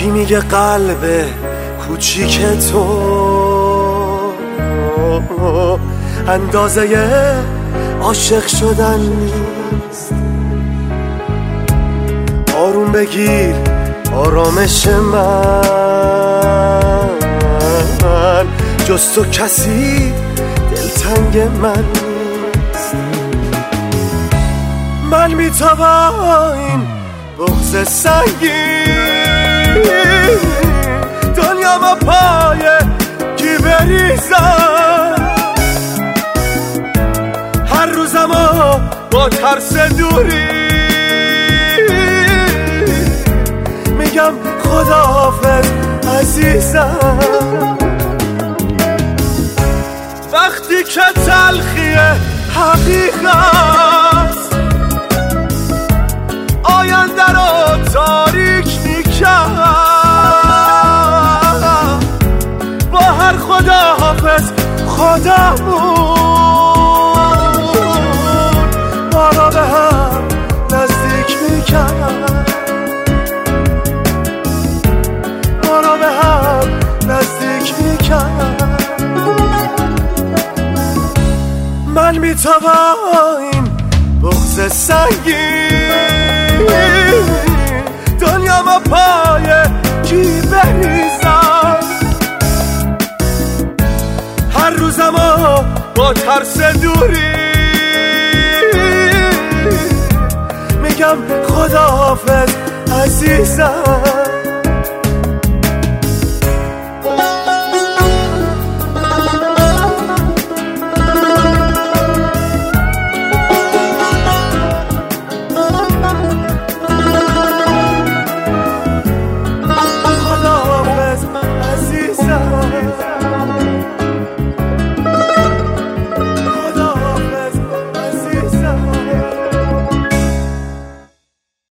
کی میگه قلب کوچیک تو اندازه عاشق شدن نیست؟ آروم بگیر آرامش من، جز تو کسی دلتنگ من نیست. من میتابم این بغض سنگین، دنیا با پای کی بریزم، هر روزمو با ترس دوری میگم خداحافظ عزیزم. وقتی که تلخی حقیقت آینده رو تاریک میکرد، با هر خداحافظ خودمون ما را به هم نزدیک میکرد، ما را به هم نزدیک میکرد. من میتابم این بغض سنگین، دنیا ما پای کی بریزم، هر روزمو با ترس دوری میگم خداحافظ عزیزم.